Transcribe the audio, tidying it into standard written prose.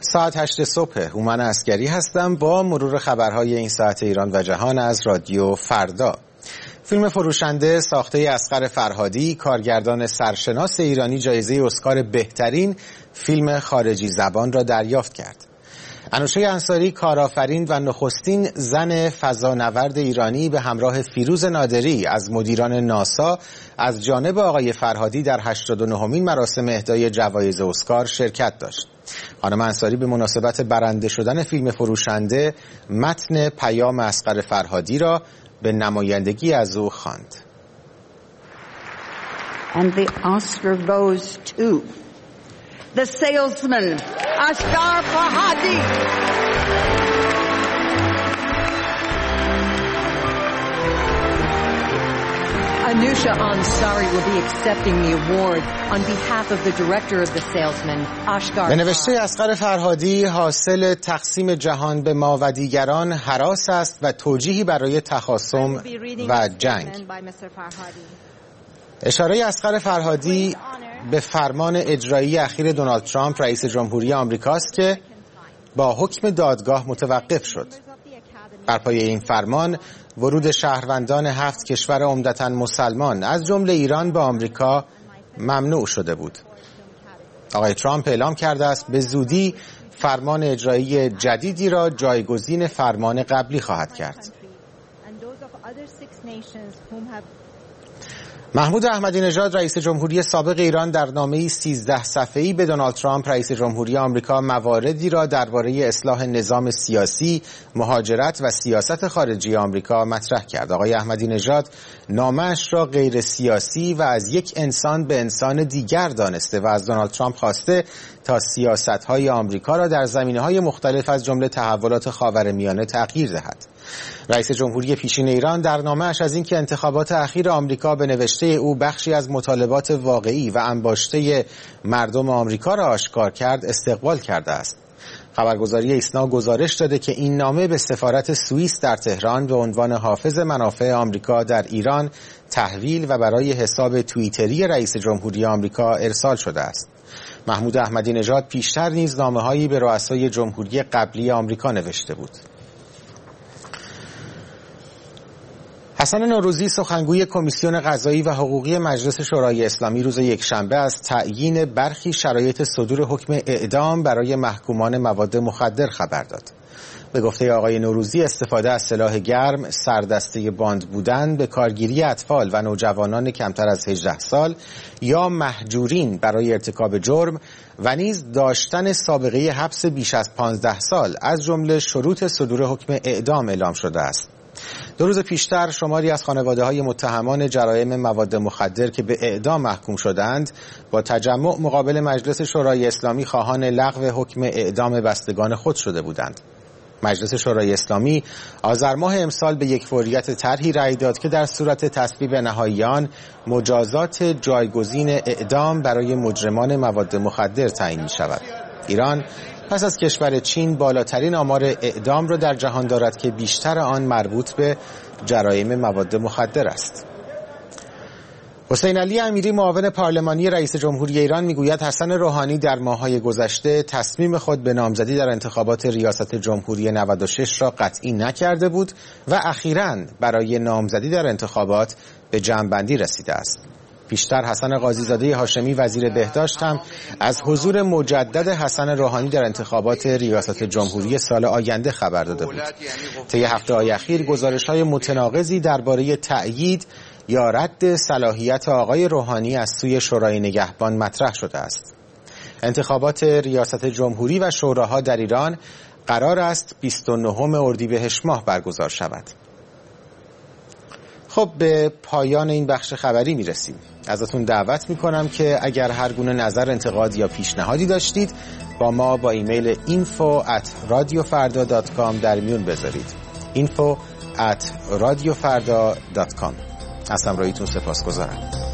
ساعت 8 صبح هومن عسگری هستم با مرور خبرهای این ساعت ایران و جهان از رادیو فردا. فیلم فروشنده ساخته اصغر فرهادی، کارگردان سرشناس ایرانی، جایزه اسکار بهترین فیلم خارجی زبان را دریافت کرد. انوشه انصاری، کارآفرین و نخستین زن فضانورد ایرانی، به همراه فیروز نادری از مدیران ناسا از جانب آقای فرهادی در 89مین مراسم اهدای جوایز اسکار شرکت داشت. خانم انصاری به مناسبت برنده شدن فیلم فروشنده متن پیام اصغر فرهادی را به نمایندگی از او خواند. And the Oscar goes to the salesman Asghar Farhadi. Anusha Ansari will be accepting the award on behalf of the director of The Salesman, Asghar. به نوشته اصغر فرهادی، حاصل تقسیم جهان به ما و دیگران هراس است و توجیهی برای تخاصم و جنگ. اشاره اصغر فرهادی به فرمان اجرایی اخیر دونالد ترامپ رئیس جمهوری آمریکاست که با حکم دادگاه متوقف شد. بر پایه این فرمان ورود شهروندان 7 کشور عمدتاً مسلمان از جمله ایران به آمریکا ممنوع شده بود. آقای ترامپ اعلام کرده است به زودی فرمان اجرایی جدیدی را جایگزین فرمان قبلی خواهد کرد. محمود احمدی نژاد رئیس جمهوری سابق ایران در نامه‌ای 13 صفحه‌ای به دونالد ترامپ رئیس جمهوری آمریکا مواردی را درباره اصلاح نظام سیاسی، مهاجرت و سیاست خارجی آمریکا مطرح کرد. آقای احمدی نژاد نامه‌اش را غیر سیاسی و از یک انسان به انسان دیگر دانسته و از دونالد ترامپ خواسته تا سیاست‌های آمریکا را در زمینه‌های مختلف از جمله تحولات خاورمیانه تغییر دهد. رئیس جمهوری پیشین ایران در نامه‌اش از اینکه انتخابات اخیر آمریکا به نوشته او بخشی از مطالبات واقعی و انباشته مردم آمریکا را آشکار کرد استقبال کرده است. خبرگزاری ایسنا گزارش داده که این نامه به سفارت سوئیس در تهران به عنوان حافظ منافع آمریکا در ایران تحویل و برای حساب توییتری رئیس جمهوری آمریکا ارسال شده است. محمود احمدی نژاد پیشتر نیز نامه‌هایی به رؤسای جمهوری قبلی آمریکا نوشته بود. حسن نوروزی، سخنگوی کمیسیون قضایی و حقوقی مجلس شورای اسلامی، روز یکشنبه از تعیین برخی شرایط صدور حکم اعدام برای محکومان مواد مخدر خبر داد. به گفته آقای نوروزی، استفاده از سلاح گرم، سردسته باند بودن، به کارگیری اطفال و نوجوانان کمتر از 18 سال یا مهجورین برای ارتکاب جرم و نیز داشتن سابقه حبس بیش از 15 سال از جمله شروط صدور حکم اعدام اعلام شده است. 2 روز پیشتر شماری از خانواده‌های متهمان جرایم مواد مخدر که به اعدام محکوم شدند با تجمع مقابل مجلس شورای اسلامی خواهان لغو حکم اعدام بستگان خود شده بودند. مجلس شورای اسلامی آذر ماه امسال به یکفوریت طرحی رأی داد که در صورت تصویب نهایی آن مجازات جایگزین اعدام برای مجرمان مواد مخدر تعیین می‌شود. ایران پس از کشور چین بالاترین آمار اعدام را در جهان دارد که بیشتر آن مربوط به جرایم مواد مخدر است. حسین علی امیری، معاون پارلمانی رئیس جمهوری ایران، میگوید حسن روحانی در ماه‌های گذشته تصمیم خود به نامزدی در انتخابات ریاست جمهوری 96 را قطعی نکرده بود و اخیراً برای نامزدی در انتخابات به جمع‌بندی رسیده است. پیشتر حسن قاضی‌زاده هاشمی وزیر بهداشت هم از حضور مجدد حسن روحانی در انتخابات ریاست جمهوری سال آینده خبر داده بود. طی هفته‌های اخیر گزارش‌های متناقضی درباره تأیید یا رد صلاحیت آقای روحانی از سوی شورای نگهبان مطرح شده است. انتخابات ریاست جمهوری و شوراها در ایران قرار است 29 اردیبهشت ماه برگزار شود. خب به پایان این بخش خبری میرسیم. ازتون دعوت میکنم که اگر هر گونه نظر، انتقاد یا پیشنهادی داشتید با ما با ایمیل info@radiofarda.com در میون بذارید. info@radiofarda.com. از همراهیتون سپاسگزارم.